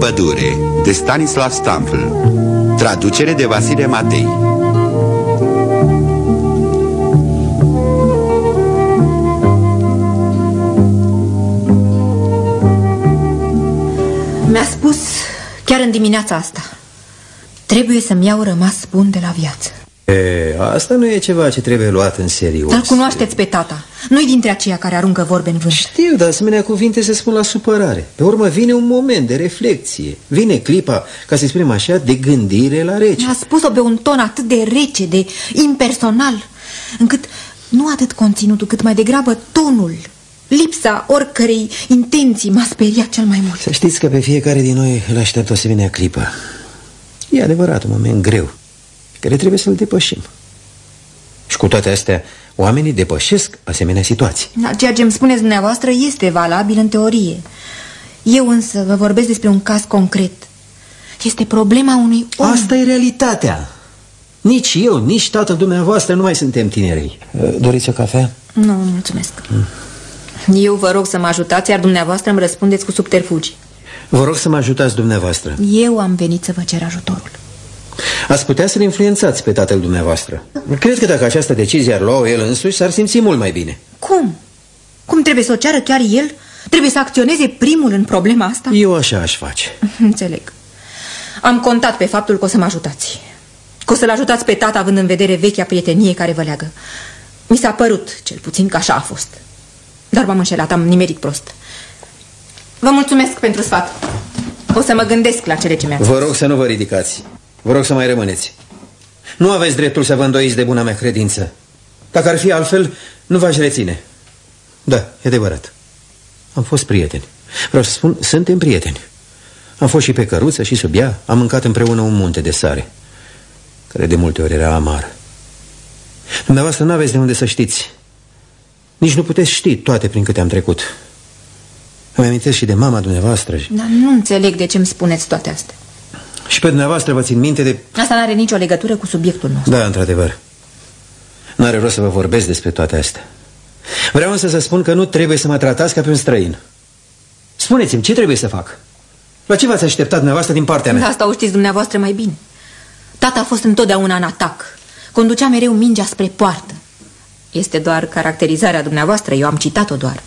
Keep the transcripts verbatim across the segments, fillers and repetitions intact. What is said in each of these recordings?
pădure, de Stanislav Stamfl. Traducere de Vasile Matei. Mi-a spus chiar în dimineața asta: trebuie să-mi iau rămas bun de la viață. E, asta nu e ceva ce trebuie luat în serios. Dar cunoașteți pe tata. Nu-i dintre aceia care aruncă vorbe în vânt. Știu, dar asemenea cuvinte se spun la supărare. Pe urmă vine un moment de reflexie. Vine clipa, ca să spunem așa, de gândire la rece. A spus-o pe un ton atât de rece, de impersonal, încât nu atât conținutul, cât mai degrabă tonul, lipsa oricărei intenții m-a speriat cel mai mult. Să știți că pe fiecare din noi îl așteaptă o asemenea clipă. E adevărat un moment greu care trebuie să-l depășim. Și cu toate astea, oamenii depășesc asemenea situații. Da, ceea ce îmi spuneți dumneavoastră este valabil în teorie. Eu însă vă vorbesc despre un caz concret. Este problema unui om. Asta e realitatea. Nici eu, nici tatăl dumneavoastră nu mai suntem tinerei. Doriți o cafea? Nu, mulțumesc. mm. Eu vă rog să mă ajutați, iar dumneavoastră îmi răspundeți cu subterfugi. Vă rog să mă ajutați dumneavoastră. Eu am venit să vă cer ajutorul. Ați putea să-l influențați pe tatăl dumneavoastră. Cred că dacă această decizie ar lua el însuși, s-ar simți mult mai bine. Cum? Cum trebuie să o ceară chiar el? Trebuie să acționeze primul în problema asta? Eu așa aș face. Înțeleg. Am contat pe faptul că o să mă ajutați. Că o să-l ajutați pe tata, având în vedere vechea prietenie care vă leagă. Mi s-a părut, cel puțin, că așa a fost. Dar m-am înșelat, am nimerit prost. Vă mulțumesc pentru sfat. O să mă gândesc la cele ce mi-ați spus. Vă rog să nu vă ridicați. Vă rog să mai rămâneți. Nu aveți dreptul să vă îndoiți de buna mea credință. Dacă ar fi altfel, nu v-aș reține. Da, e adevărat. Am fost prieteni. Vreau să spun, suntem prieteni. Am fost și pe căruță și sub ea. Am mâncat împreună un munte de sare, care de multe ori era amar. Dumneavoastră nu aveți de unde să știți. Nici nu puteți ști toate prin câte am trecut. Îmi amintesc și de mama dumneavoastră. Dar nu înțeleg de ce îmi spuneți toate astea. Și pe dumneavoastră vă țin minte de... Asta nu are nicio legătură cu subiectul nostru. Da, într-adevăr. N-are rost să vă vorbesc despre toate astea. Vreau însă să spun că nu trebuie să mă tratați ca pe un străin. Spuneți-mi, ce trebuie să fac? La ce v-ați așteptat dumneavoastră din partea mea? Asta o știți dumneavoastră mai bine. Tata a fost întotdeauna în atac. Conducea mereu mingea spre poartă. Este doar caracterizarea dumneavoastră, eu am citat-o doar.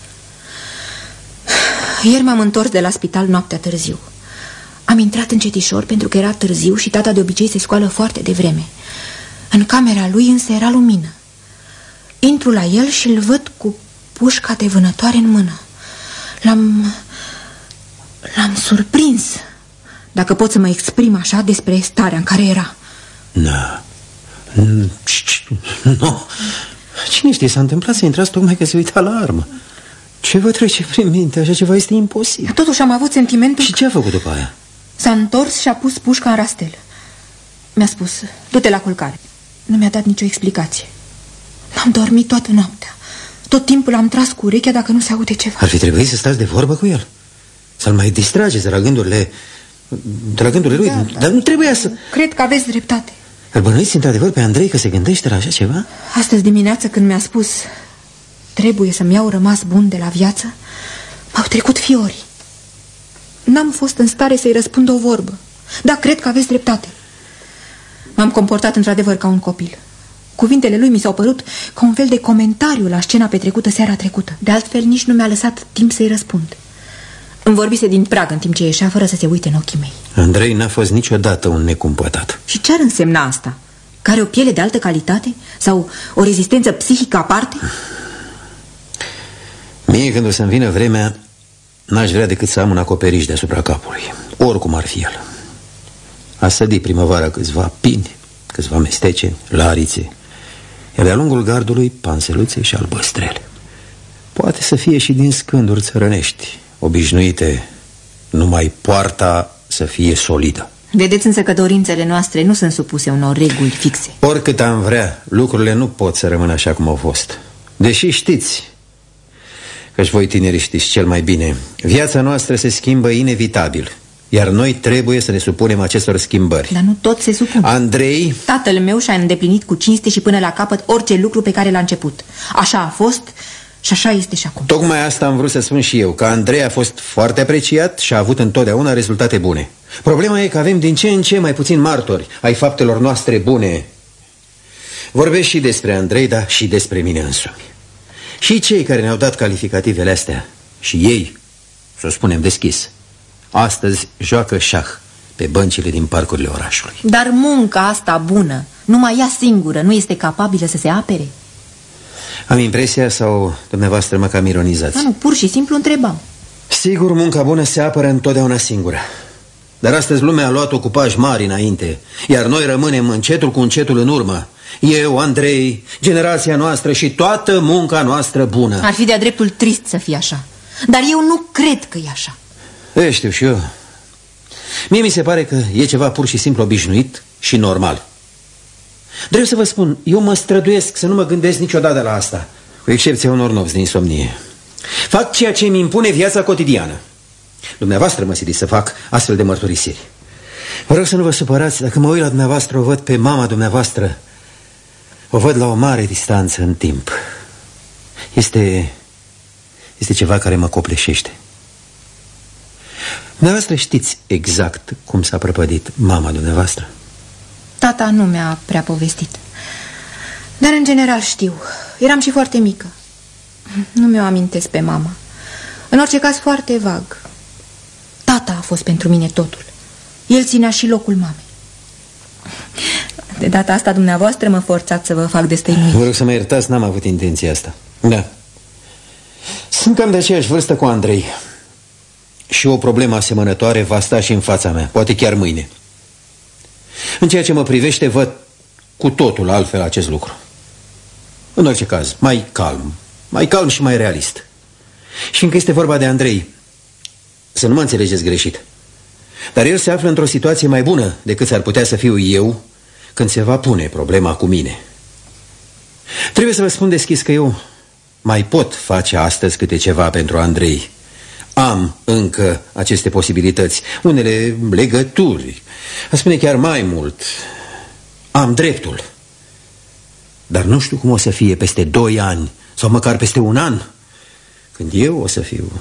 Ieri m-am întors de la spital noaptea târziu. Am intrat încetișor pentru că era târziu și tata de obicei se scoală foarte devreme. În camera lui însă era lumină. Intru la el și îl văd cu pușca de vânătoare în mână. L-am... L-am surprins, dacă pot să mă exprim așa, despre starea în care era. Na. Nu. Cine știe, s-a întâmplat să intrați tocmai că se uita la armă. Ce vă trece prin minte? Așa ceva este imposibil. Totuși am avut sentimentul. Și ce a făcut după aia? S-a întors și a pus pușca în rastel. Mi-a spus, du-te la culcare. Nu mi-a dat nicio explicație. N-am dormit toată noaptea. Tot timpul am tras cu urechea dacă nu se aude ceva. Ar fi trebuit să stați de vorbă cu el, să-l mai distrageți de la gândurile De la gândurile lui, da, dar nu trebuia să... Cred că aveți dreptate. Îl bănuiți într-adevăr pe Andrei că se gândește la așa ceva? Astăzi dimineață când mi-a spus trebuie să-mi iau rămas bun de la viață, m-au trecut fiorii. N-am fost în stare să-i răspund o vorbă. Da, cred că aveți dreptate. M-am comportat într-adevăr ca un copil. Cuvintele lui mi s-au părut ca un fel de comentariu la scena petrecută seara trecută. De altfel nici nu mi-a lăsat timp să-i răspund. Îmi vorbise din prag în timp ce ieșea fără să se uite în ochii mei. Andrei n-a fost niciodată un necumpătat. Și ce ar însemna asta? Că are o piele de altă calitate? Sau o rezistență psihică aparte? Mie când o să-mi vină vremea, n-aș vrea decât să am un acoperiș deasupra capului, oricum ar fi el. A sădit primăvara câțiva pini, câțiva mestece, larițe, iar de-a lungul gardului panseluțe și albăstrele. Poate să fie și din scânduri țărănești, obișnuite numai poarta să fie solidă. Vedeți însă că dorințele noastre nu sunt supuse unor reguli fixe. Oricât am vrea, lucrurile nu pot să rămână așa cum au fost. Deși știți, căci voi tineri știți cel mai bine, viața noastră se schimbă inevitabil, iar noi trebuie să ne supunem acestor schimbări. Dar nu tot se supun. Andrei... Tatăl meu și-a îndeplinit cu cinste și până la capăt orice lucru pe care l-a început. Așa a fost Și așa este și acum. Tocmai asta am vrut să spun și eu, că Andrei a fost foarte apreciat și a avut întotdeauna rezultate bune. Problema e că avem din ce în ce mai puțin martori ai faptelor noastre bune. Vorbesc și despre Andrei, dar și despre mine însumi. Și cei care ne-au dat calificativele astea, și ei, să o spunem deschis, astăzi joacă șah pe băncile din parcurile orașului. Dar munca asta bună, numai ea singură, nu este capabilă să se apere? Am impresia sau dumneavoastră mă cam ironizați? Da, nu, pur și simplu întrebam. Sigur, munca bună se apără întotdeauna singură. Dar astăzi lumea a luat ocupași mari înainte, iar noi rămânem încetul cu încetul în urmă. Eu, Andrei, generația noastră și toată munca noastră bună. Ar fi de-a dreptul trist să fie așa. Dar eu nu cred că e așa. E, știu și eu. Mie mi se pare că e ceva pur și simplu obișnuit și normal. Drept să vă spun, eu mă străduiesc să nu mă gândesc niciodată la asta, cu excepția unor nopți de insomnie. Fac ceea ce mi impune viața cotidiană. Dumneavoastră mă siliți să fac astfel de mărturisiri. Vă rog să nu vă supărați, dacă mă uit la dumneavoastră, o văd pe mama dumneavoastră, o văd la o mare distanță în timp. Este, este ceva care mă copleșește. Dumneavoastră știți exact cum s-a prăpădit mama dumneavoastră? Tata nu mi-a prea povestit. Dar în general știu. Eram și foarte mică. Nu mi-o amintesc pe mama. În orice caz foarte vag. Tata a fost pentru mine totul. El ținea și locul mamei. De data asta dumneavoastră mă forțați să vă fac destăinuiri. Vă rog să mă iertați, n-am avut intenția asta. Da. Sunt cam de aceeași vârstă cu Andrei. Și o problemă asemănătoare va sta și în fața mea, poate chiar mâine. În ceea ce mă privește, văd cu totul altfel acest lucru. În orice caz, mai calm, mai calm și mai realist. Și încă este vorba de Andrei, să nu mă înțelegeți greșit, dar el se află într-o situație mai bună decât s-ar putea să fiu eu când se va pune problema cu mine. Trebuie să vă spun deschis că eu mai pot face astăzi câte ceva pentru Andrei. Am încă aceste posibilități, unele legături, a spune chiar mai mult. Am dreptul. Dar nu știu cum o să fie peste doi ani sau măcar peste un an, când eu o să fiu.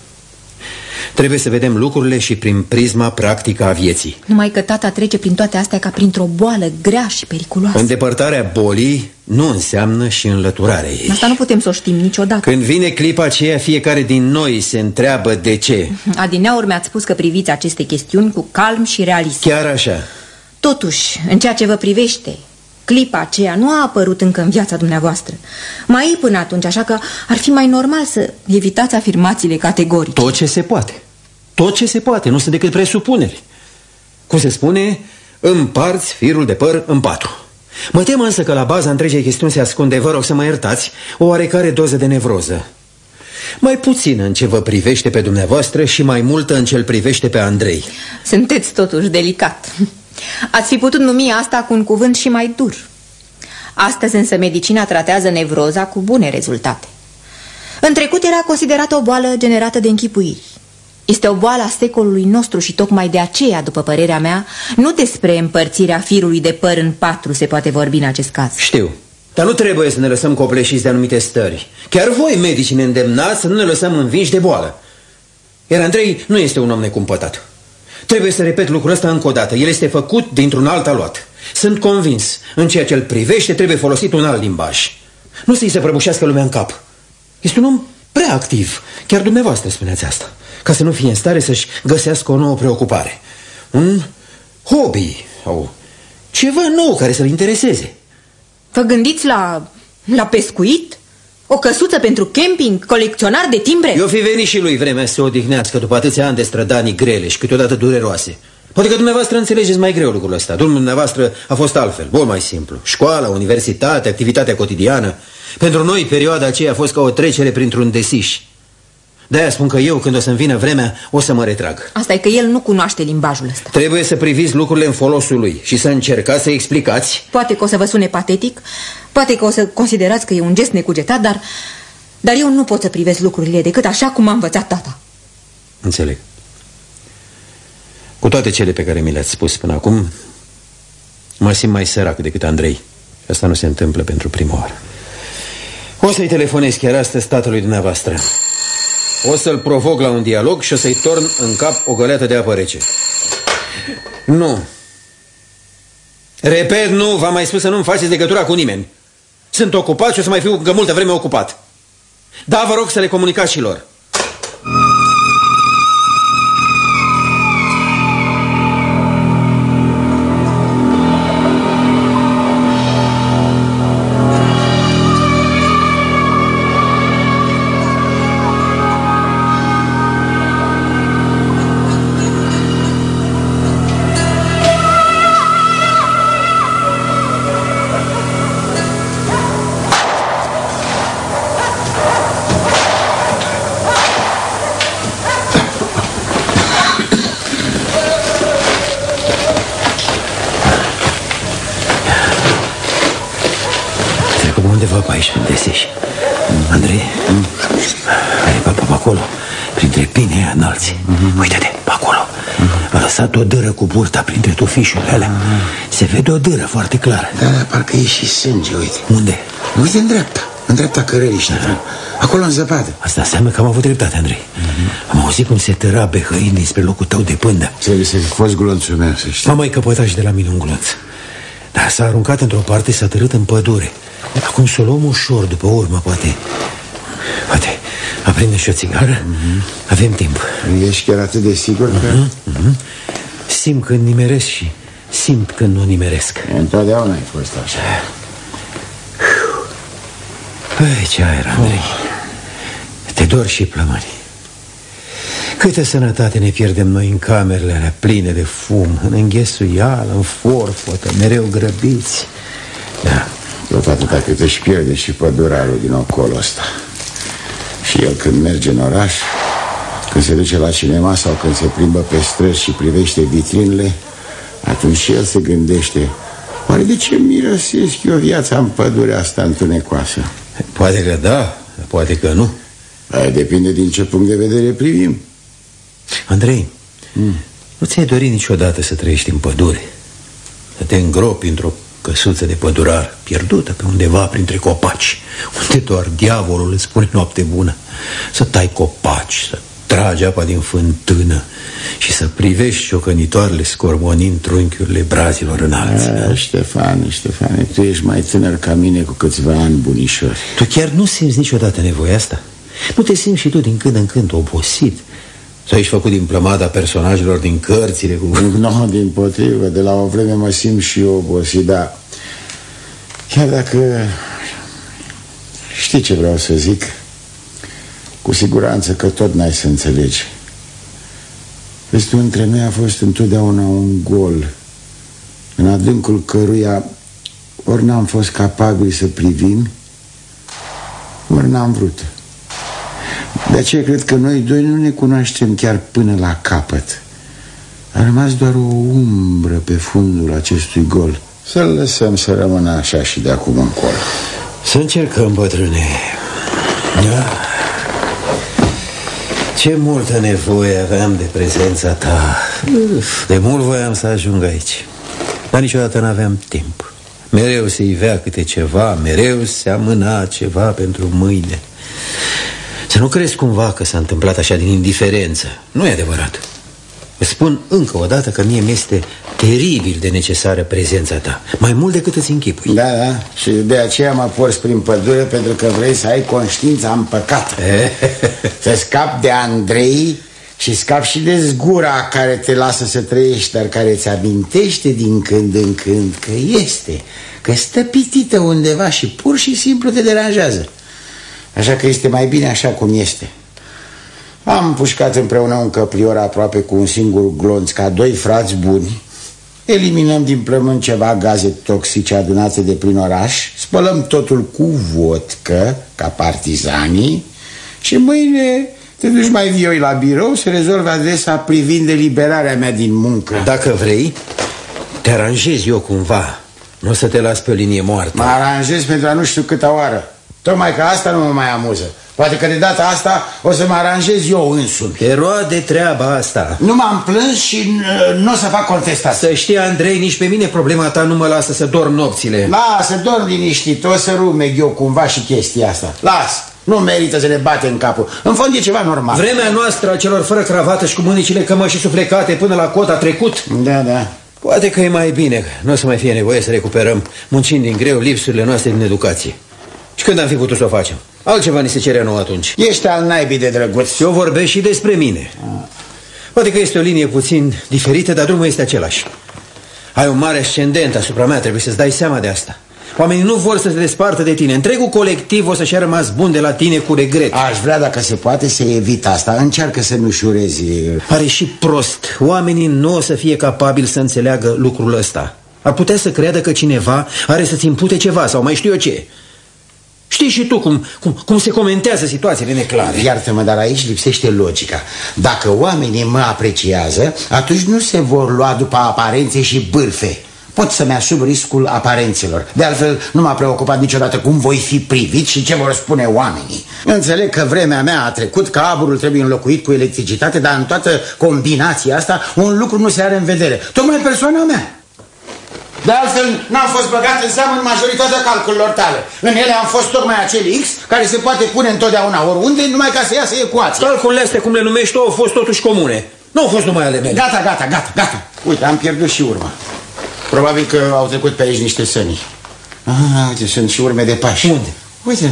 Trebuie să vedem lucrurile și prin prisma practică a vieții. Numai că tata trece prin toate astea ca printr-o boală grea și periculoasă. Îndepărtarea bolii nu înseamnă și înlăturarea ei. Asta nu putem să o știm niciodată. Când vine clipa aceea, fiecare din noi se întreabă de ce. Adineauri mi-ați spus că priviți aceste chestiuni cu calm și realism. Chiar așa. Totuși, în ceea ce vă privește, clipa aceea nu a apărut încă în viața dumneavoastră. Mai e până atunci, așa că ar fi mai normal să evitați afirmațiile categorice. Tot ce se poate. Tot ce se poate, nu sunt decât presupuneri. Cum se spune, împarți firul de păr în patru. Mă tem însă că la baza întregii chestiuni se ascunde, vă rog să mă iertați, o oarecare doză de nevroză. Mai puțin în ce vă privește pe dumneavoastră și mai multă în ce îl privește pe Andrei. Sunteți totuși delicat. Ați fi putut numi asta cu un cuvânt și mai dur. Astăzi însă medicina tratează nevroza cu bune rezultate. În trecut era considerată o boală generată de închipuiri. Este o boală a secolului nostru și tocmai de aceea, după părerea mea, nu despre împărțirea firului de păr în patru se poate vorbi în acest caz. Știu, dar nu trebuie să ne lăsăm copleșiți de anumite stări. Chiar voi, medicii, ne îndemnați să nu ne lăsăm învinși de boală. Iar Andrei nu este un om necumpătat. Trebuie să repet lucrul ăsta încă o dată. El este făcut dintr-un alt aluat. Sunt convins, în ceea ce îl privește trebuie folosit un alt limbaj. Nu să-i se prăbușească lumea în cap. Este un om prea activ. Chiar dumneavoastră spuneați asta. Ca să nu fie în stare să-și găsească o nouă preocupare. Un hobby sau ceva nou care să-l intereseze. Vă gândiți la, la pescuit? O căsuță pentru camping? Colecționar de timbre? Eu fi venit și lui vremea să se odihnească după atâția ani de strădanii grele și câteodată dureroase. Poate că dumneavoastră înțelegeți mai greu lucrul ăsta. Drumul dumneavoastră a fost altfel, mult mai simplu. Școala, universitate, activitatea cotidiană. Pentru noi perioada aceea a fost ca o trecere printr-un desiș. De-aia spun că eu, când o să-mi vină vremea, o să mă retrag. Asta e că el nu cunoaște limbajul ăsta. Trebuie să priviți lucrurile în folosul lui și să încercați să explicați. Poate că o să vă sune patetic, poate că o să considerați că e un gest necugetat, dar, dar eu nu pot să privesc lucrurile decât așa cum m-a învățat tata. Înțeleg. Cu toate cele pe care mi le-ați spus până acum, mă simt mai sărac decât Andrei. Și asta nu se întâmplă pentru prima oară. O să-i telefonez chiar astăzi tatălui dumneavoastră. O să-l provoc la un dialog și o să-i torn în cap o găleată de apă rece. Nu. Repet, nu, v-am mai spus să nu-mi faceți legătura cu nimeni. Sunt ocupat și o să mai fiu încă multă vreme ocupat. Da, vă rog să le comunicați și lor. Undeva pe aici, unde găsești. Andrei, mm. Are papa pe acolo, printre pini aia înalți. Mm-hmm. Uite-te, pe acolo. Mm-hmm. A lăsat o dâră cu burta printre tufișurile alea. Mm-hmm. Se vede o dâră foarte clară. Da, da, parcă e și sânge, uite. Unde? Uite în dreapta, în dreapta cărării, Ștefan. Acolo în zăpadă. Asta înseamnă că am avut dreptate, Andrei. Mm-hmm. Am auzit cum se tăra behăind dinspre locul tău de pândă. Trebuie să fi fost glonțul meu, să știi. M-am mai căpătat și de la mine un glonț. Dar s-a aruncat într-o parte, s-a târât în pădure. Acum să o luăm ușor, după urmă, poate. Poate aprinde și o țigară. Mm-hmm. Avem timp. Ești chiar atât de sigur că... Mm-hmm. Mm-hmm. Simt când nimeresc și simt când nu nimeresc. Întotdeauna ai fost așa. Păi, ce aer, Andrei. Oh. Te dor și plămâni. Câtă sănătate ne pierdem noi în camerele alea pline de fum, în înghesuială, în forfotă, mereu grăbiți. Da. Tot atâta cât își pierde și pădurarul din ocolul ăsta. Și el când merge în oraș, când se duce la cinema sau când se plimbă pe străzi și privește vitrinele, atunci și el se gândește: oare de ce mirosesc eu viața în pădurea asta întunecoasă? Poate că da, poate că nu. Aia depinde din ce punct de vedere privim. Andrei, mm. nu ți-ai dorit niciodată să trăiești în pădure? Să te îngropi într-o căsuță de pădurar pierdută pe undeva printre copaci, unde doar diavolul îți spune noapte bună? Să tai copaci, să tragi apa din fântână și să privești ciocănitoarele scorbonind trunchiurile brazilor înalți. A, Ștefane, Ștefane, tu ești mai tânăr ca mine cu câțiva ani bunișori. Tu chiar nu simți niciodată nevoia asta? Nu te simți și tu din când în când obosit? Sau ești făcut din plămada personajelor din cărțile cu... Nu, din potrivă, de la o vreme mă simt și eu obosit, dar chiar dacă știi ce vreau să zic, cu siguranță că tot n-ai să înțelegi. Vezi, tu, între noi a fost întotdeauna un gol, în adâncul căruia ori n-am fost capabili să privim, ori n-am vrut. De aceea cred că noi doi nu ne cunoaștem chiar până la capăt. A rămas doar o umbră pe fundul acestui gol. Să-l lăsăm să rămână așa și de acum încolo. Să încercăm, bătrâne. Da. Ce multă nevoie aveam de prezența ta. De mult voiam să ajung aici, dar niciodată n-aveam timp. Mereu se ivea câte ceva, mereu se amâna ceva pentru mâine. Să nu crezi cumva că s-a întâmplat așa din indiferență. Nu e adevărat. Îți spun încă o dată că mie mi-este teribil de necesară prezența ta, mai mult decât îți închipui. Da, da, și de aceea mă porți prin pădure, pentru că vrei să ai conștiința împăcată. Să scapi de Andrei și scapi și de zgura care te lasă să trăiești, dar care îți amintește din când în când că este, că stă pitită undeva și pur și simplu te deranjează. Așa că este mai bine așa cum este. Am pușcat împreună un căprior aproape cu un singur glonț, ca doi frați buni. Eliminăm din plămâni ceva gaze toxice adunate de prin oraș, spălăm totul cu vodcă, ca partizanii, și mâine te duci mai vioi la birou să rezolvi adresa privind eliberarea mea din muncă. Dacă vrei, te aranjezi eu cumva. Nu o să te las pe o linie moartă. Mă aranjez pentru a nu știu câta oară. Tocmai că asta nu mă mai amuză. Poate că de data asta o să mă aranjez eu însumi. Te roade treaba asta. Nu m-am plâns și nu o să fac contestație. Să știi, Andrei, nici pe mine problema ta nu mă lasă să dorm nopțile. Lasă, dorm liniștit, o să rumeg eu cumva și chestia asta. Las, nu merită să ne bate în capul. În fond e ceva normal. Vremea noastră a celor fără cravată și cu mânicile cămășii suflecate până la cot a trecut. Da, da. Poate că e mai bine, nu o să mai fie nevoie să recuperăm, muncind din greu, lipsurile noastre din educație. Și când am fi putut să o facem? Altceva ni se cerea nou atunci. Ești al naibii de drăguț. Eu vorbesc și despre mine. Poate că este o linie puțin diferită, dar drumul este același. Ai un mare ascendent asupra mea, trebuie să-ți dai seama de asta. Oamenii nu vor să se despartă de tine. Întregul colectiv o să-și a rămas bun de la tine cu regret. Aș vrea, dacă se poate, să evit asta. Încearcă să nu-și urezi. Pare și prost. Oamenii nu o să fie capabili să înțeleagă lucrul ăsta. Ar putea să creadă că cineva are să-ți impute ceva sau mai știu eu ce. Știi și tu cum, cum, cum se comentează situațiile neclare. Iartă-mă, dar aici lipsește logica. Dacă oamenii mă apreciază, atunci nu se vor lua după aparențe și bârfe. Pot să-mi asum riscul aparențelor. De altfel, nu m-a preocupat niciodată cum voi fi privit și ce vor spune oamenii. Înțeleg că vremea mea a trecut, că aburul trebuie înlocuit cu electricitate, dar în toată combinația asta un lucru nu se are în vedere. Tocmai persoana mea. De altfel, n-am fost băgat în seamă în majoritatea calculelor tale. În ele am fost tocmai acel X care se poate pune întotdeauna oriunde, numai ca să iasă ecuația. Calculele astea, cum le numești tu, au fost totuși comune. Nu au fost numai ale mele. Gata, gata, gata, gata. Uite, am pierdut și urma. Probabil că au trecut pe aici niște săni. Ah, uite, sunt și urme de pași. Unde? Uite.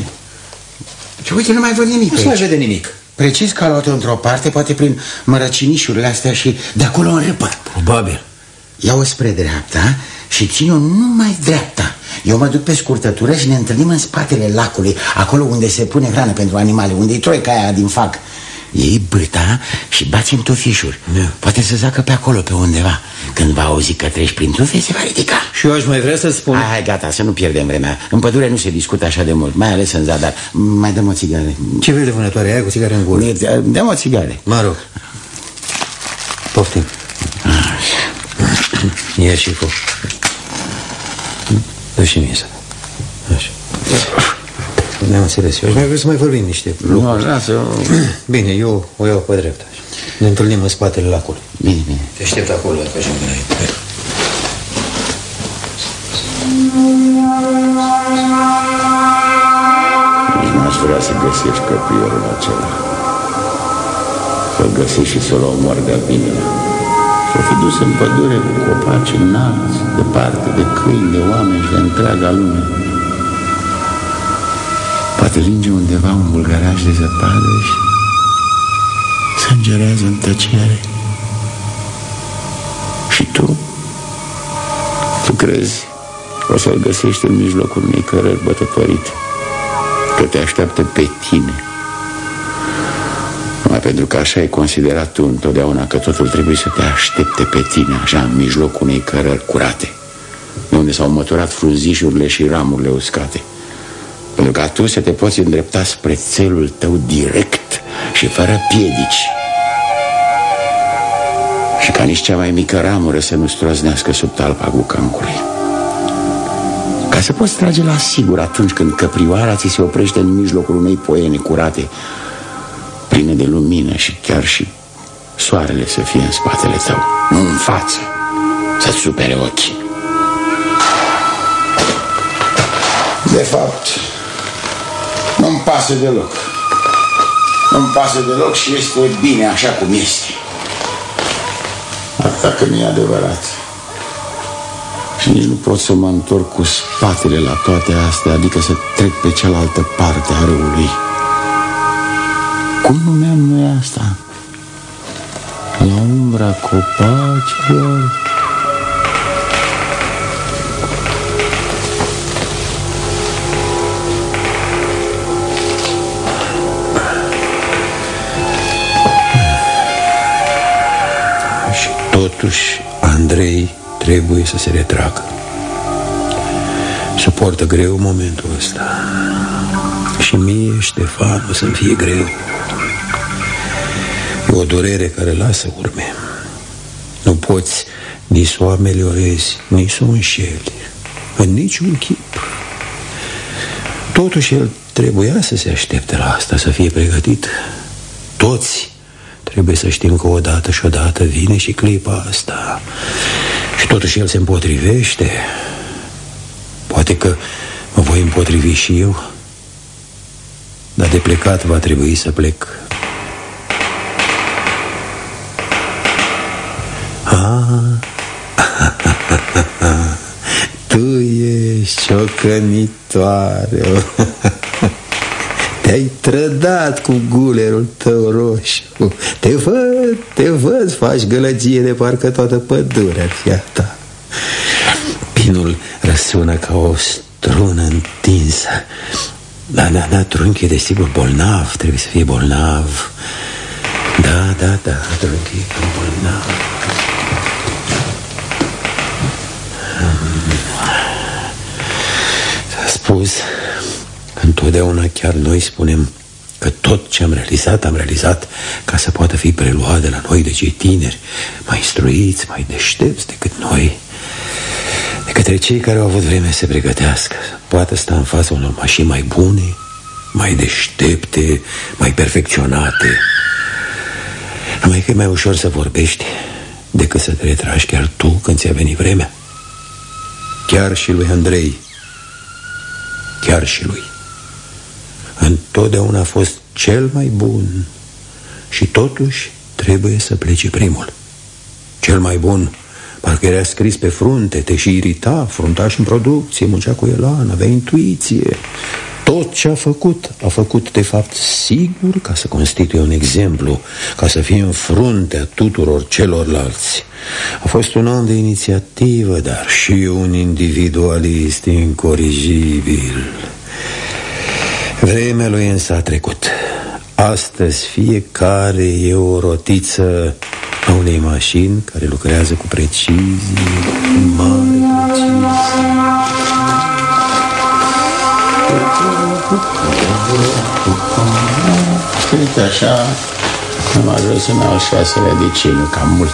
Și uite, nu mai văd nimic. Nu se mai vede nimic. Precis că a luat-o într-o parte, poate prin mărăcinișurile astea și de acolo în râpă. Probabil. Ia-o spre dreapta și ține-o numai dreapta. Eu mă duc pe scurtătură și ne întâlnim în spatele lacului, acolo unde se pune hrană pentru animale, unde e troica aia din fag. Iei bâta și bați în tufișuri. Da. Poate să zacă pe acolo, pe undeva. Când va auzi că treci prin tufe, se va ridica. Și eu aș mai vrea să spun... Hai, hai, gata, să nu pierdem vremea. În pădure nu se discută așa de mult, mai ales în zadar. Mai dăm o țigară. Ce vrei de vânătoare ai cu țigară în gură? Dăm o țigară. Mă rog. Poftim. Ia și foc. Dă și mie să... Așa. Ne-am înțeles. Eu aș mai vrea să mai vorbim niște lucruri. Nu, lasă. Bine, eu o iau pe dreapta. Ne întâlnim în spatele lacului. Bine, bine. Te aștept acolo, dacă așa înainte. Nici n-aș vrea să găsești căpriorul acela. Să-l găsești și să-l omori de-a bine. S-o fi dus în pădure cu copaci înalți, departe de câini, de oameni și de întreaga lume. Poate linge undeva un bulgăraș de zăpadă și se îngerează în tăcere. Și tu? Tu crezi că o să-l găsești în mijlocul unei cărări bătătorite, că te așteaptă pe tine? Numai pentru că așa ai considerat tu întotdeauna, că totul trebuie să te aștepte pe tine, așa, în mijlocul unei cărări curate, de unde s-au măturat frunzișurile și ramurile uscate, pentru ca tu să te poți îndrepta spre țelul tău direct și fără piedici, și ca nici cea mai mică ramură să nu stroznească sub talpa gucancului, ca să poți trage la sigur atunci când căprioara ți se oprește în mijlocul unei poiene curate, pline de lumină, și chiar și soarele să fie în spatele tău, nu în față, să-ți supere ochii. De fapt, nu-mi pasă deloc. Nu-mi pasă deloc și este bine așa cum este. Atâta că nu e adevărat. Și nici nu pot să mă întorc cu spatele la toate astea, adică să trec pe cealaltă parte a râului. Cum numeam noi asta? La umbra copacilor. Și totuși Andrei trebuie să se retragă. Suportă greu momentul ăsta. Și mie, Ștefan, o să-mi fie greu. E o durere care lasă urme. Nu poți nici să o ameliorezi, nici să o înșeli, în niciun chip. Totuși el trebuia să se aștepte la asta, să fie pregătit. Toți trebuie să știm că odată și odată vine și clipa asta. Și totuși el se împotrivește. Poate că mă voi împotrivi și eu, dar de plecat va trebui să plec. Ah, tu ești ciocănitoare. Te-ai trădat cu gulerul tău roșu. Te văd, te văd, faci gălăgie de parcă toată pădurea ar fi a ta. Pinul răsună ca o strună întinsă. Da, da, da, trunchi e desigur bolnav. Trebuie să fie bolnav. Da, da, da, trunchi e bolnav. S-a spus că întotdeauna chiar noi spunem că tot ce am realizat, am realizat ca să poată fi preluat de la noi, de cei tineri, mai instruiți, mai deștepți decât noi, de către cei care au avut vreme să se pregătească, să poată sta în fața unor mașini mai bune, mai deștepte, mai perfecționate. Numai că e mai ușor să vorbești decât să te retragi chiar tu când ți-a venit vremea. Chiar și lui Andrei, chiar și lui, întotdeauna a fost cel mai bun și totuși trebuie să plece primul. Cel mai bun, parcă era scris pe frunte, te și irita, fruntaș în producție, muncea cu elan, avea intuiție. Tot ce a făcut, a făcut de fapt sigur ca să constituie un exemplu, ca să fie în fruntea tuturor celorlalți. A fost un om de inițiativă, dar și un individualist incorrigibil. Vremea lui însă a trecut. Astăzi fiecare e o rotiță a unei mașini care lucrează cu precizie, cu mare precizie. Uite așa, am ajuns să-mi iau șaselea de ce, nu cam mult.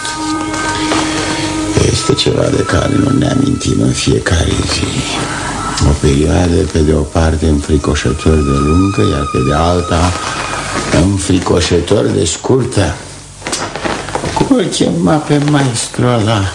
Este ceva de care nu ne amintim în fiecare zi. O perioadă, pe de o parte, înfricoșător de lungă, iar pe de alta, înfricoșător de scurtă. Cum îl chema pe maestru ăla?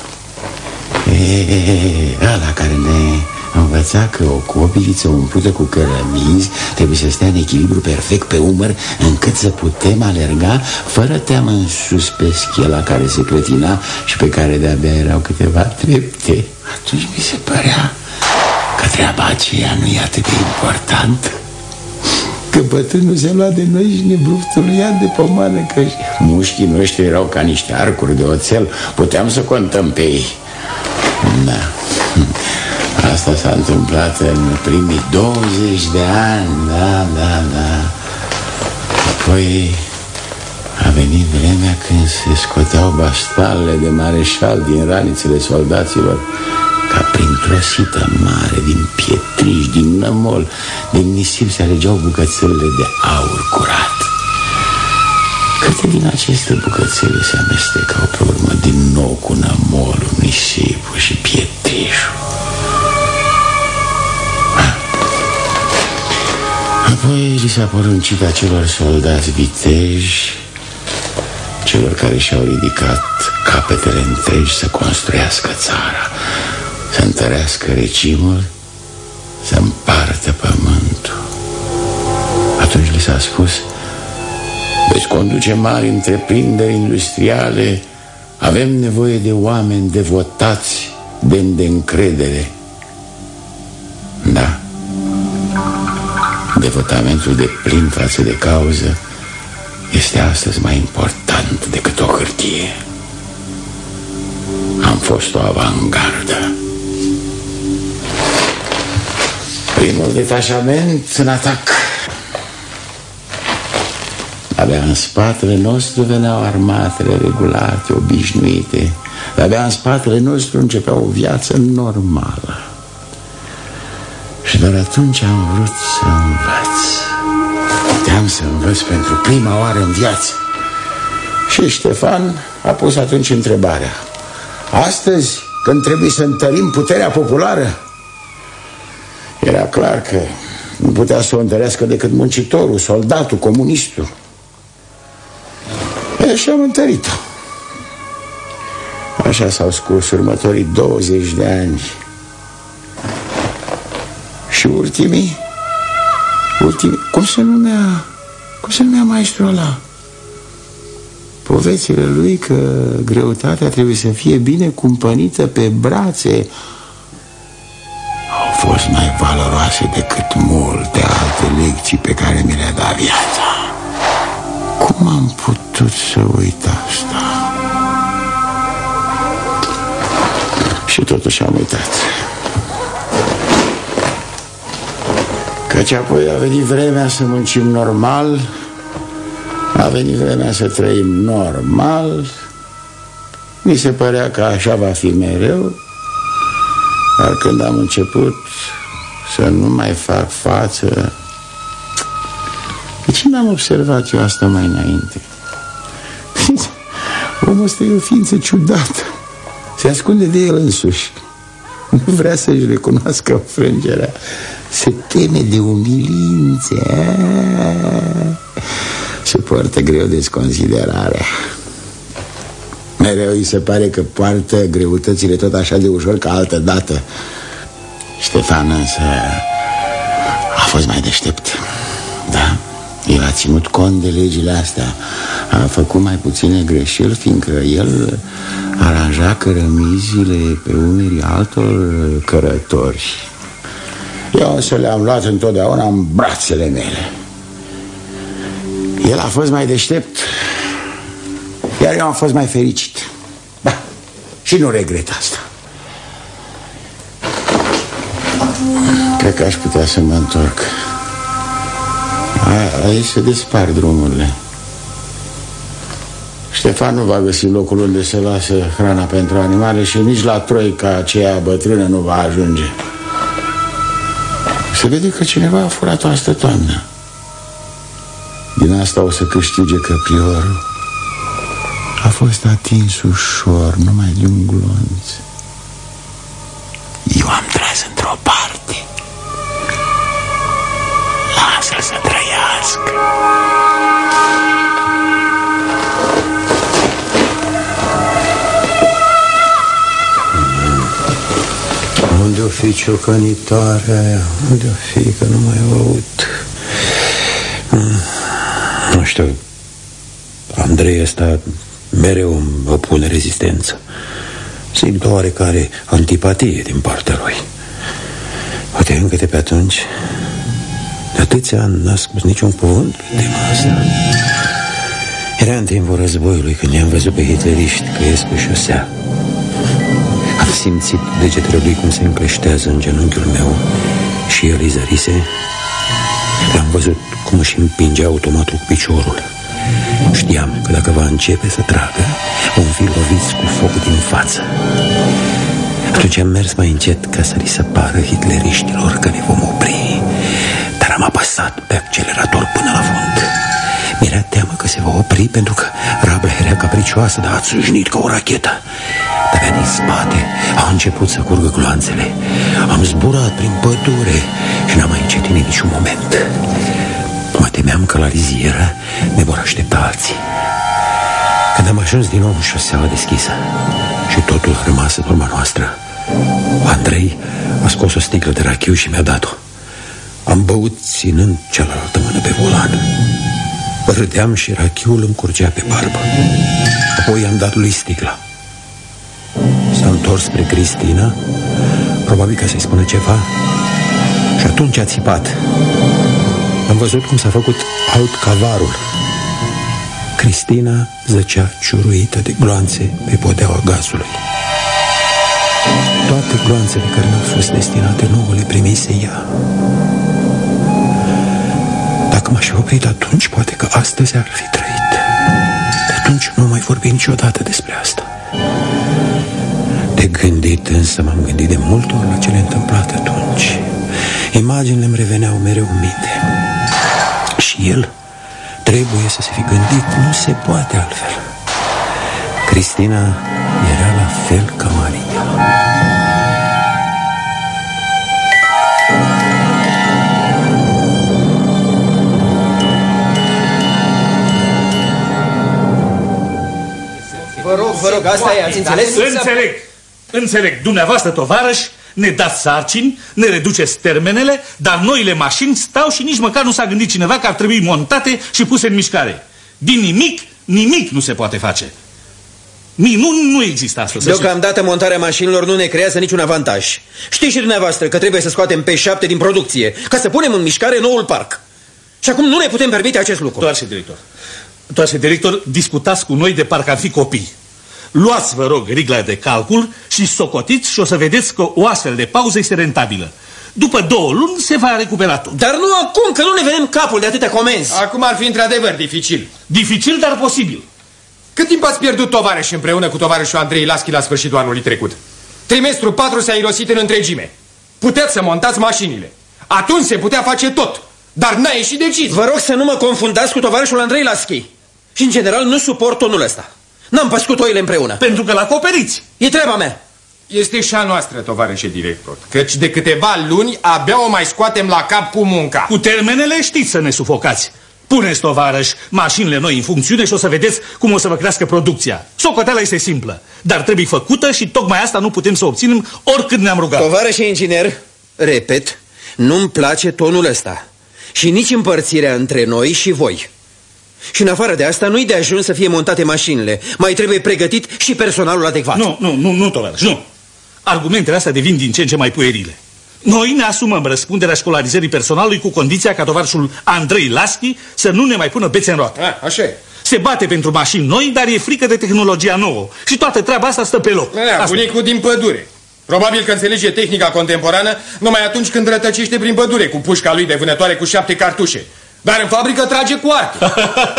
E, ăla care ne învăța că o cobiliță umplută cu cărămizi trebuie să stea în echilibru perfect pe umăr, încât să putem alerga fără teamă în sus pe schela care se clătina și pe care de-abia erau câteva trepte. Atunci mi se părea că treaba aceea nu e atât de importantă, că bătrânul se lua de noi și ne bruftuluia de pomană, că mușchii noștri erau ca niște arcuri de oțel, puteam să contăm pe ei. Da, asta s-a întâmplat în primii douăzeci de ani, da, da, da. Apoi a venit vremea când se scoteau bastalele de mareșal din ranițele soldaților, ca printr-o sită mare, din pietriș, din nămol, din nisip se alegeau bucățelele de aur curat. Câte din aceste bucățele se amestecau pe urmă din nou cu nămolul, nisipul și pietrișul. Apoi li s-a poruncit acelor soldați viteji, celor care și-au ridicat capetele întregi, să construiască țara, să întărească regimul, să împartă pământul. Atunci li s-a spus: veți conduce mari întreprinderi industriale, avem nevoie de oameni devotați, demni de încredere. Da, devotamentul de plin față de cauză este astăzi mai important decât o hârtie. Am fost o avangardă. Primul detașament în atac. Abia în spatele nostru veneau armatele regulate, obișnuite. Abia în spatele nostru începea o viață normală. Și doar atunci am vrut să învăț. Puteam să învăț pentru prima oară în viață. Și Ștefan a pus atunci întrebarea: astăzi, când trebuie să întărim puterea populară? Era clar că Nu putea să o întărească decât muncitorul, soldatul, comunistul. E, și am întărit-o. Așa s-au scurs următorii douăzeci de ani. Și ultimii, ultimii, cum se numea, cum se numea maestrul ăla? Povețile lui că greutatea trebuie să fie bine cumpănită pe brațe au fost mai valoroase decât multe alte lecții pe care mi le-a dat viața. Cum am putut să uit asta? Și totuși am uitat. Căci apoi a venit vremea să muncim normal, a venit vremea să trăim normal. Mi se părea că așa va fi mereu. Dar când am început să nu mai fac față, de ce n-am observat eu asta mai înainte? Omul ăsta e o ființă ciudată. Se ascunde de el însuși. Nu vrea să-și recunoască înfrângerea. Se teme de umilințe. Se poartă greu desconsiderarea. Mereu îi se pare că poartă greutățile tot așa de ușor ca altă dată. Ștefan însă a fost mai deștept. Da, el a ținut cont de legile astea. A făcut mai puține greșeli, fiindcă el aranja cărămizile pe umerii altor cărători. Eu însă le-am luat întotdeauna în brațele mele. El a fost mai deștept, iar eu am fost mai fericit. Da, și nu regret asta. Cred că aș putea să mă întorc. A, aici se despart drumurile. Ștefan nu va găsi locul unde se lasă hrana pentru animale și nici la troica aceea bătrână nu va ajunge. Se vede că cineva a furat-o astă toamnă. Din asta o să câștige că priorul a fost atins ușor, numai de un glonț. Eu am tras într-o parte. Lasă-l să trăiască. Unde-o fi ciocănitoarea aia? Unde-o fi, că nu mai o aud? Nu știu. Andrei ăsta mereu îmi opune rezistență. Simt o oarecare antipatie din partea lui. Poate încă de pe atunci, de atâția ani n-a spus niciun cuvânt de asta. Era în timpul războiului, când i-am văzut pe hitleriști că ies pe șosea. Am simțit degetele lui cum se încleștează în genunchiul meu și el îi zărise. L-am văzut cum își împinge automatul cu piciorul. Știam că dacă va începe să tragă, vom fi loviți cu foc din față. Atunci am mers mai încet ca să li se pară hitleriștilor că ne vom opri. Dar am apăsat pe accelerator până la fund. Mi-era teamă că se va opri pentru că rabla era capricioasă, dar a țâșnit ca o rachetă. De-abia din spate a început să curgă gloanțele. Am zburat prin pădure și n-am mai încetinit niciun moment. Mă temeam că la rizieră ne vor aștepta alții. Când am ajuns din nou în șoseaua deschisă și totul a rămas în urma noastră, Andrei a scos o sticlă de rachiu și mi-a dat-o. Am băut ținând cealaltă mână pe volan. Râdeam și rachiul îmi curgea pe barbă. Apoi i-am dat lui sticla. S-a întors spre Cristina, probabil ca să-i spună ceva, și atunci a țipat. Am văzut cum s-a făcut alt cavarul. Cristina zăcea ciuruită de gloanțe pe podeaua gazului. Toate gloanțele care mi-au fost destinate nouă le primise ea. Dacă m-aș fi oprit atunci, poate că astăzi ar fi trăit. De atunci nu mai vorbi niciodată despre asta. De gândit însă m-am gândit de multe ori la cele întâmplate atunci. Imaginile îmi reveneau mereu în minte. Și el trebuie să se fi gândit, nu se poate altfel. Cristina era la fel ca Maria. rog, vă rog, asta e, ați înțeles? Înțeleg, înțeleg. Dumneavoastră, tovarăși, ne dați sarcini, ne reduceți termenele, dar noile mașini stau și nici măcar nu s-a gândit cineva că ar trebui montate și puse în mișcare. Din nimic, nimic nu se poate face. Nu, nu există asta. Deocamdată montarea mașinilor nu ne creează niciun avantaj. Știți și dumneavoastră că trebuie să scoatem P șapte din producție ca să punem în mișcare noul parc. Și acum nu ne putem permite acest lucru. Doar și director, doar și director, discutați cu noi de parcă ar fi copii. Luați, vă rog, rigla de calcul și socotiți și o să vedeți că o astfel de pauză este rentabilă. După două luni se va recupera tot. Dar nu acum, că nu ne vedem capul de atâtea comenzi. Acum ar fi într-adevăr dificil. Dificil, dar posibil. Cât timp ați pierdut, tovarăși, împreună cu tovarășul Andrei Laschi la sfârșitul anului trecut? Trimestrul patru s-a irosit în întregime. Puteți să montați mașinile. Atunci se putea face tot. Dar n-a ieșit decizie. Vă rog să nu mă confundați cu tovarășul Andrei Laschi. Și în general nu suport tonul ăsta. N-am păscut oile împreună. Pentru că l-acoperiți. E treaba mea. Este și a noastră, tovarășe director, căci de câteva luni abia o mai scoatem la cap cu munca. Cu termenele știți să ne sufocați. Puneți, tovarăși, mașinile noi în funcțiune și o să vedeți cum o să vă crească producția. Socoteala este simplă, dar trebuie făcută și tocmai asta nu putem să obținem oricât ne-am rugat. Tovarășe inginer, repet, nu-mi place tonul ăsta. Și nici împărțirea între noi și voi. Și în afară de asta nu-i de ajuns să fie montate mașinile. Mai trebuie pregătit și personalul adecvat. Nu, nu, nu, nu, tovarăși, nu. Argumentele astea devin din ce în ce mai puerile. Noi ne asumăm răspunderea școlarizării personalului cu condiția ca tovarășul Andrei Laschi să nu ne mai pună bețe în roată. A, așa e. Se bate pentru mașini noi, dar e frică de tehnologia nouă. Și toată treaba asta stă pe loc. A, bunicul din pădure. Probabil că înțelege tehnica contemporană numai atunci când rătăcește prin pădure cu pușca lui de vânătoare cu șapte cartușe. Dar în fabrică trage cu arcă.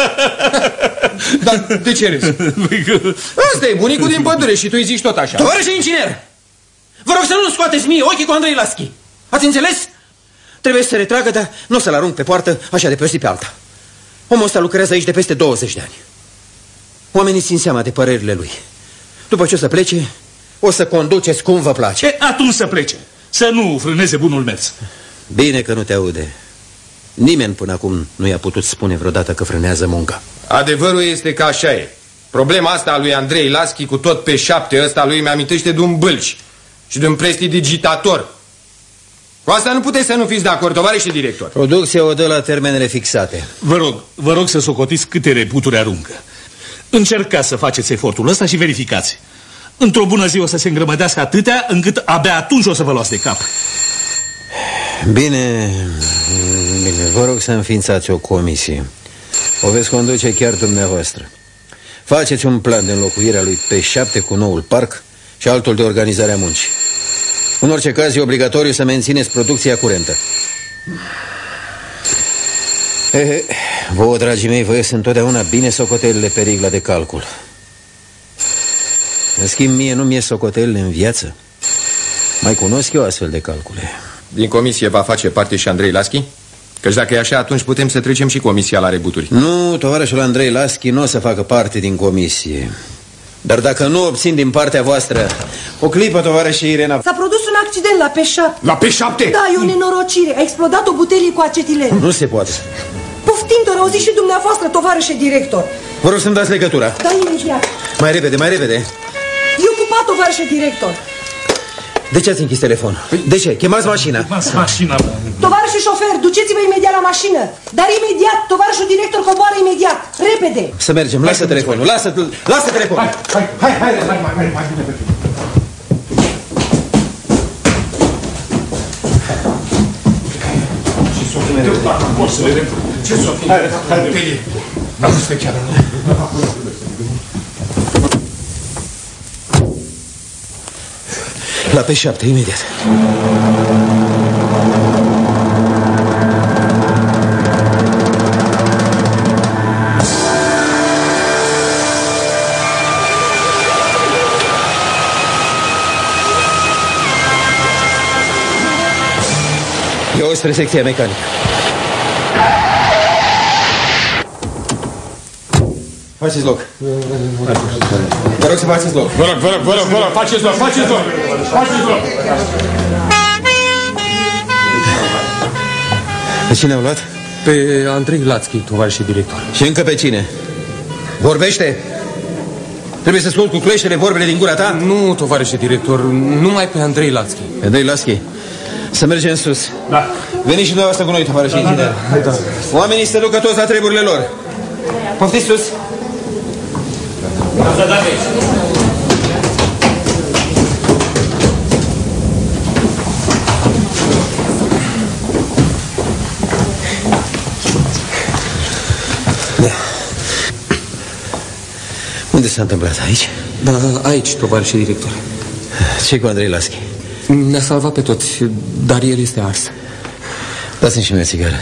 Dar de ce râzi? Asta e bunicul din pădure și tu îi zici tot așa. Tovarășe inginer, vă rog să nu scoateți mie ochii cu Andrei Laschi. Ați înțeles? Trebuie să se retragă, dar nu o să-l arunc pe poartă așa de pe o zi pe alta. Omul ăsta lucrează aici de peste douăzeci de ani. Oamenii țin seama de părerile lui. După ce o să plece, o să conduceți cum vă place. E, atunci să plece. Să nu frâneze bunul mers. Bine că nu te aude. Nimeni până acum nu i-a putut spune vreodată că frânează munca. Adevărul este că așa e. Problema asta a lui Andrei Laschi cu tot pe șapte ăsta lui mi-amintește de un bâlci și de un prestidigitator. Cu asta nu puteți să nu fiți de acord, tovarășe director. Producția o dă la termenele fixate. Vă rog, vă rog să socotiți câte reputuri aruncă. Încercați să faceți efortul ăsta și verificați. Într-o bună zi o să se îngrămădească atâtea încât abia atunci o să vă luați de cap. Bine, bine, vă rog să înființați o comisie. O veți conduce chiar dumneavoastră. Faceți un plan de înlocuire a lui P șapte cu noul parc și altul de organizare a muncii. În orice caz e obligatoriu să mențineți producția curentă. Ehe, vouă, dragii mei, vă ies întotdeauna bine socotelile pe rigla de calcul. În schimb, mie nu-mi ies socotelile în viață. Mai cunosc eu astfel de calcule. Din comisie va face parte și Andrei Laschi? Căci dacă e așa, atunci putem să trecem și comisia la rebuturi. Nu, tovarășul Andrei Laschi nu o să facă parte din comisie. Dar dacă nu obțin din partea voastră... O clipă, tovarășe Irena. S-a produs un accident la P șapte. La P șapte? Da, e o nenorocire. A explodat o butelie cu acetilen. Nu se poate. Poftim, doar auziți și dumneavoastră, tovarășe director. Vă rog să-mi dați legătura. Da, imediat. Mai repede, mai repede. E ocupat, tovarășe director. De ce ați închis telefonul? De ce? Chemați mașina. Chemați mașina. Tovarășe șofer, duceți-vă imediat la mașină. Dar imediat, tovarășul director coboară imediat. Repede. Să mergem, lasă telefonul, lasă, lasă telefonul. Hai, hai, hai, hai, hai, hai, hai, hai. Ce s-o fi? Hai, hai, hai, nu chiar, La P șapte, imediat. Eu spre secția mecanică. Faceți loc. Vă rog să faceți loc. Vă rog, vă rog, vă rog, vă rog, faceți loc, faceți loc. Faceți loc. Pe cine au luat? Pe Andrei Laschi, tovarășe director. Și încă pe cine? Vorbește! Trebuie să ascult cu cleștele vorbele din gura ta? Nu, tovarășe director, numai pe Andrei Laschi. Pe Andrei Laschi? Să mergem sus. Da. Veniți și dumneavoastră cu noi, tovarășe da, inginer. Da, da. Oamenii se ducă toți la treburile lor. Poftiți sus. Da, da, da. Unde s-a întâmplat? Aici? Da, aici, tovarășe director. Ce cu Andrei Laschi? Ne-a salvat pe toți, dar el este ars. Dați-mi și mie o țigară.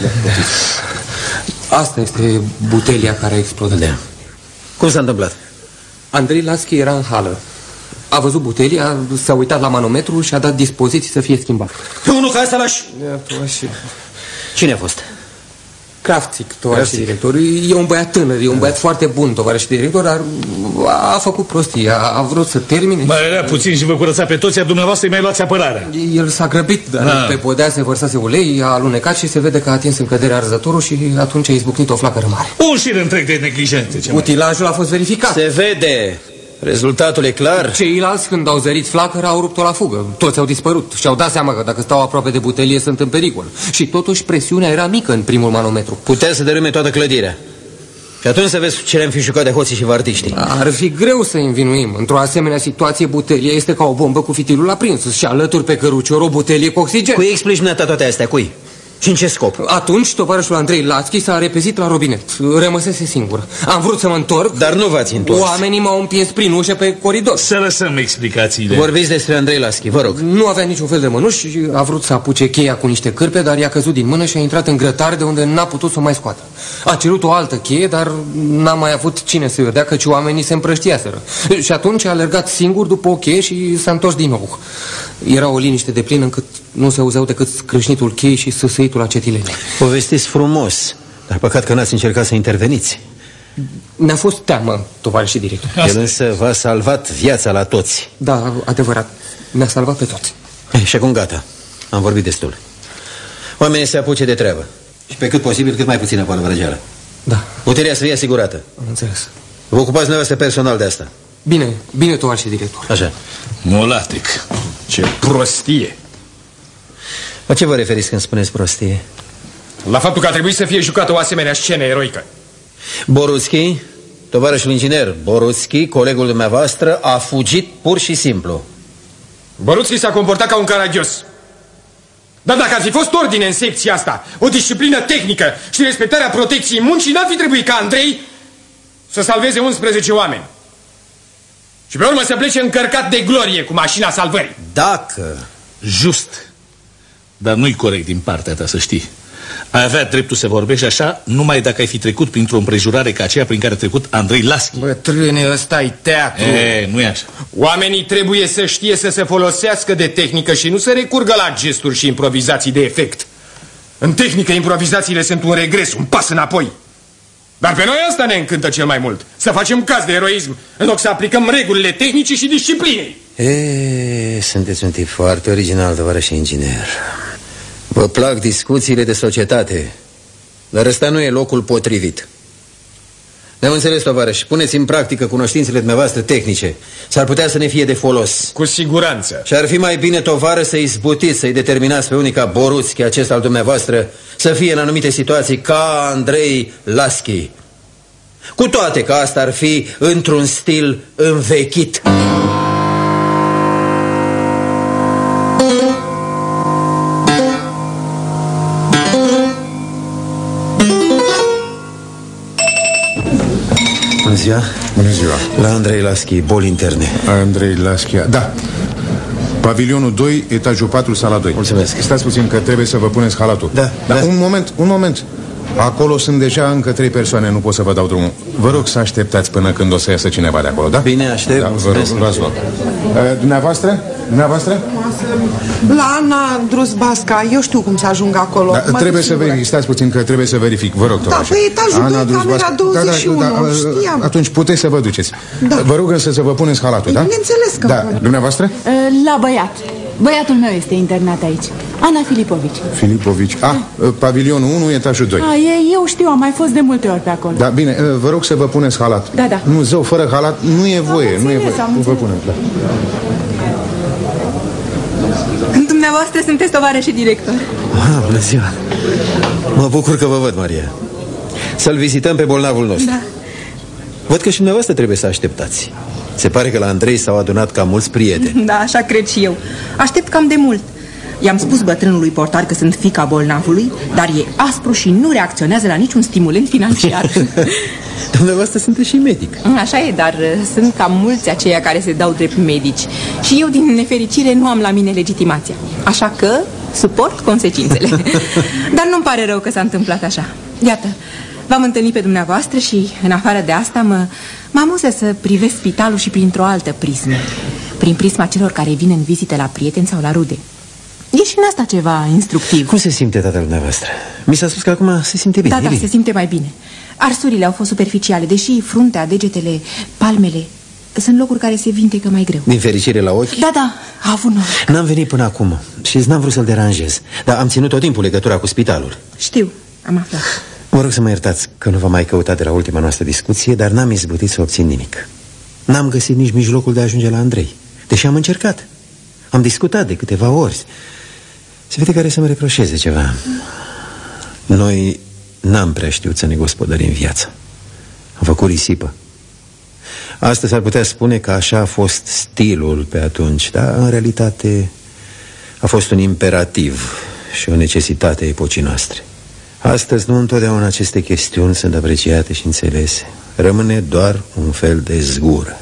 Da, asta este butelia care a explodat. Da. Cum s-a întâmplat? Andrei Laschi era în hală. A văzut butelia, s-a uitat la manometru și a dat dispoziții să fie schimbat. Pe unul ca asta lași? Cine a fost? Crafțic, tovarășe director. E un băiat tânăr, e un băiat foarte bun, tovarășe director, dar a făcut prostii, a, a vrut să termine. Mai era puțin și vă curăța pe toți, iar dumneavoastră îi mai luați apărarea. El s-a grăbit, dar da. Pe podea se vărsase ulei, a alunecat și se vede că a atins în cădere arzătorul și atunci a izbucnit o flacără mare. Un șir întreg de neglijențe. Utilajul a fost verificat. Se vede. Rezultatul e clar. Ceilalți, când au zărit flacăra, au rupt-o la fugă. Toți au dispărut și au dat seama că dacă stau aproape de butelie sunt în pericol. Și totuși presiunea era mică în primul manometru. Putea să dărâme toată clădirea. Și atunci să vezi ce le-am fi jucat de hoții și vartiștii. Ar fi greu să învinuim. Într-o asemenea situație, butelia este ca o bombă cu fitilul aprins și alături pe cărucior o butelie cu oxigen. Cui explici dumneata toate astea? Cui? Și în ce scop? Atunci, tovarășul Andrei Laschi s-a repezit la robinet. Rămăsese singur. Am vrut să mă întorc, dar nu v-ați întors. Oamenii m-au împins prin ușă pe coridor. Să lăsăm explicațiile. Vorbiți despre Andrei Laschi, vă rog. Nu avea niciun fel de mănuși și a vrut să apuce cheia cu niște cârpe, dar i-a căzut din mână și a intrat în grătar de unde n-a putut să o mai scoată. A cerut o altă cheie, dar n-a mai avut cine să-i o dea, căci oamenii se împrăștiaseră. Și atunci a alergat singur după o cheie și s-a întors din nou. Era o liniște de plin încât nu se auzeau decât scrâșnitul cheii și săsăitul acetilelei. Povestiți frumos, dar păcat că n-ați încercat să interveniți. Ne-a fost teamă, tovarășe director. El însă v-a salvat viața la toți. Da, adevărat. Ne-a salvat pe toți. E, și acum gata. Am vorbit destul. Oamenii se apuce de treabă. Și pe cât posibil, cât mai puțină palvărăgeală. Da. Puterea să fie asigurată. Am înțeles. Vă ocupați dumneavoastră personal de asta. Bine, bine, tovarășe director. Așa. Molatec. Ce prostie. La ce vă referiți când spuneți prostie? La faptul că a trebuit să fie jucată o asemenea scenă eroică. Boruțchi, tovarășul inginer Boruțchi, colegul dumneavoastră, a fugit pur și simplu. Boruțchi s-a comportat ca un caragios. Dar dacă ar fi fost ordine în secția asta, o disciplină tehnică și respectarea protecției muncii, n-ar fi trebuit ca Andrei să salveze unsprezece oameni. Și pe urmă să plece încărcat de glorie cu mașina salvării. Dacă... Just. Dar nu-i corect din partea ta, să știi. Ai avea dreptul să vorbești așa numai dacă ai fi trecut printr-o împrejurare ca aceea prin care a trecut Andrei Laschi. Bătrâne, ăsta-i teatru. E, nu e așa. Oamenii trebuie să știe să se folosească de tehnică și nu să recurgă la gesturi și improvizații de efect. În tehnică, improvizațiile sunt un regres, un pas înapoi. Dar pe noi asta ne încântă cel mai mult. Să facem caz de eroism, în loc să aplicăm regulile tehnice și disciplinei. E, sunteți un tip foarte original, tovarășe inginer. Vă plac discuțiile de societate, dar ăsta nu e locul potrivit. Ne-am înțeles, tovarăși. Puneți în practică cunoștințele dumneavoastră tehnice. S-ar putea să ne fie de folos. Cu siguranță. Și ar fi mai bine, tovară, să-i zbutiți, să-i determinați pe unii ca Boruțchi, acesta al dumneavoastră, să fie în anumite situații ca Andrei Laschi. Cu toate că asta ar fi într-un stil învechit. Bună ziua. Bună ziua. La Andrei Laschi, boli interne. Andrei Laschi, da. Pavilionul doi, etajul patru, sala doi. Mulțumesc. Stați puțin că trebuie să vă puneți halatul. Da, da. da. Un moment, un moment. Acolo sunt deja încă trei persoane, nu pot să vă dau drumul. Vă rog să așteptați până când o să iasă cineva de acolo, da? Bine, aștept. Da, vă rog, luați loc. Uh, dumneavoastră? Dumneavoastră? La Ana Druzbasca, eu știu cum să ajung acolo. Da, trebuie să verific, stați puțin că trebuie să verific, vă rog, Da, pe etajul doi, camera douăzeci și unu, da, da, da, știam. Atunci puteți să vă duceți. Da. Vă rog însă să vă puneți halatul, da? Bineînțeles că da. vă... Dumneavoastră? La băiat. Băiatul meu este internat aici. Ana Filipovici. Filipovici. Ah, pavilionul unu, etajul doi. A, e, eu știu, am mai fost de multe ori pe acolo. Da, bine, vă rog să vă puneți halat. Da, da. Nu, zău, fără halat nu e voie, am nu e înțeles, voie. am Nu vă puneți, da. Dumneavoastră sunteți tovarășii director. Ah, bună ziua. Mă bucur că vă văd, Maria. Să-l vizităm pe bolnavul nostru. Da. Văd că și dumneavoastră trebuie să așteptați. Se pare că la Andrei s-au adunat cam mulți prieteni. Da, așa cred și eu. Aștept cam de mult. I-am spus bătrânului portar că sunt fiica bolnavului, dar e aspru și nu reacționează la niciun stimulent financiar. Dumneavoastră sunteți și medic. Așa e, dar sunt cam mulți aceia care se dau drept medici. Și eu, din nefericire, nu am la mine legitimația. Așa că suport consecințele. Dar nu-mi pare rău că s-a întâmplat așa. Iată, v-am întâlnit pe dumneavoastră și, în afară de asta, mă, mă amuză să privesc spitalul și printr-o altă prismă. Prin prisma celor care vin în vizită la prieteni sau la rude. E și în asta ceva instructiv. Cum se simte tatăl dumneavoastră? Mi s-a spus că acum se simte bine. Da, da, bine. se simte mai bine. Arsurile au fost superficiale, deși fruntea, degetele, palmele sunt locuri care se vindecă mai greu. Din fericire la ochi? Da, da, a avut noroc. N-am venit până acum și n-am vrut să-l deranjez, dar am ținut tot timpul legătura cu spitalul. Știu, am aflat. Mă rog să mă iertați că nu v-am mai căutat de la ultima noastră discuție, dar n-am izbutit să obțin nimic. N-am găsit nici mijlocul de a ajunge la Andrei, deși am încercat. Am discutat de câteva ori. Se vede care să mă reproșeze ceva. Noi n-am prea știut să ne gospodărim viața. Am făcut risipă. Astăzi ar putea spune că așa a fost stilul pe atunci, dar în realitate a fost un imperativ și o necesitate a epocii noastre. Astăzi nu întotdeauna aceste chestiuni sunt apreciate și înțelese. Rămâne doar un fel de zgură.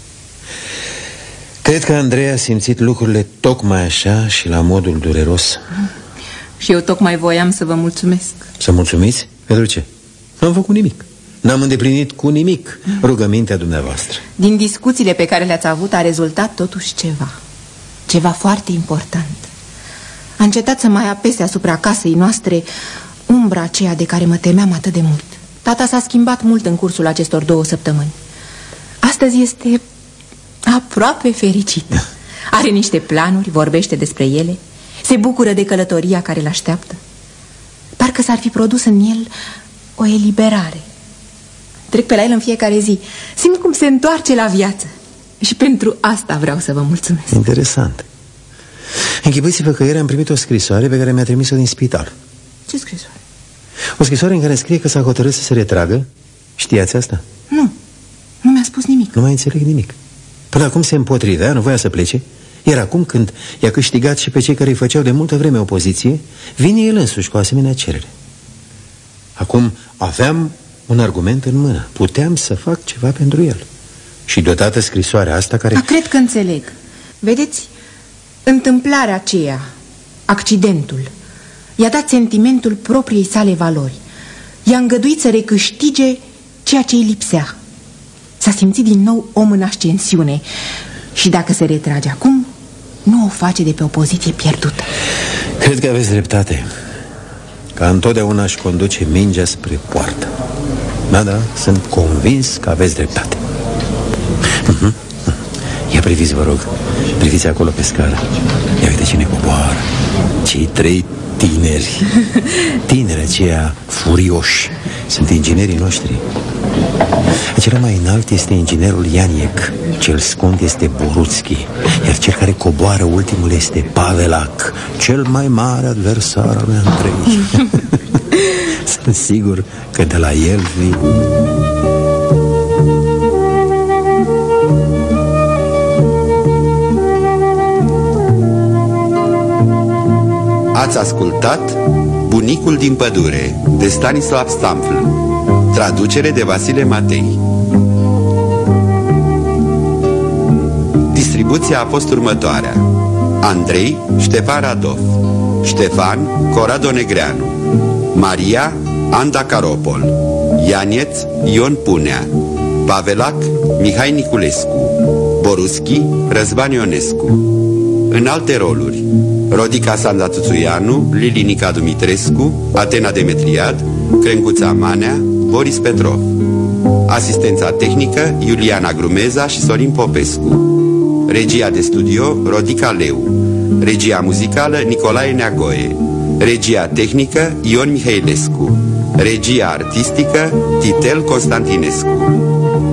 Cred că Andrei a simțit lucrurile tocmai așa și la modul dureros. Și eu tocmai voiam să vă mulțumesc. Să mulțumiți? Pentru ce? N-am făcut nimic. N-am îndeplinit cu nimic rugămintea dumneavoastră. Din discuțiile pe care le-ați avut a rezultat totuși ceva. Ceva foarte important. A încetat să mai apese asupra casei noastre umbra aceea de care mă temeam atât de mult. Tata s-a schimbat mult în cursul acestor două săptămâni. Astăzi este aproape fericit. Are niște planuri, vorbește despre ele, se bucură de călătoria care l-așteaptă. Parcă s-ar fi produs în el o eliberare. Trec pe la el în fiecare zi. Simt cum se întoarce la viață. Și pentru asta vreau să vă mulțumesc. Interesant. Închipuiți-vă că ieri am primit o scrisoare pe care mi-a trimis-o din spital. Ce scrisoare? O scrisoare în care scrie că s-a hotărât să se retragă. Știați asta? Nu, nu mi-a spus nimic. Nu mai înțeleg nimic. Până acum se împotrivea, nu voia să plece. Iar acum, când i-a câștigat și pe cei care îi făceau de multă vreme opoziție, vine el însuși cu asemenea cerere. Acum aveam un argument în mână. Puteam să fac ceva pentru el. Și deodată scrisoarea asta care... A, cred că înțeleg. Vedeți, întâmplarea aceea, accidentul, i-a dat sentimentul propriei sale valori. I-a îngăduit să recâștige ceea ce îi lipsea. S-a simțit din nou om în ascensiune. Și dacă se retrage acum, nu o face de pe o poziție pierdută. Cred că aveți dreptate. Ca întotdeauna își conduce mingea spre poartă. Da, da, sunt convins că aveți dreptate. uh-huh. Ia priviți, vă rog. Priviți acolo pe scară. Ia uite cine coboară. Cei trei tineri. Tineri aceia furioși. Sunt inginerii noștri. Acela mai înalt este inginerul Ianiec. Cel scund este Boruțchi. Iar cel care coboară ultimul este Pavelac, cel mai mare adversar al lui Andrei. Sunt sigur că de la el vin. Ați ascultat Bunicul din pădure de Stanislav Stamfl. Traducere de Vasile Matei. Distribuția a fost următoarea: Andrei, Ștefan Radov, Ștefan, Corrado Negreanu, Maria, Anda Caropol, Ianieț, Ion Punea, Pavelac, Mihai Niculescu, Boruțchi, Răzvan Ionescu. În alte roluri: Rodica Sanda Tuțuianu, Lilinica Dumitrescu, Atena Demetriad, Crenguța Manea, Boris Petrov. Asistența tehnică Iuliana Grumeza și Sorin Popescu. Regia de studio Rodica Leu. Regia muzicală Nicolae Neagoe. Regia tehnică Ion Mihailescu. Regia artistică Titel Constantinescu.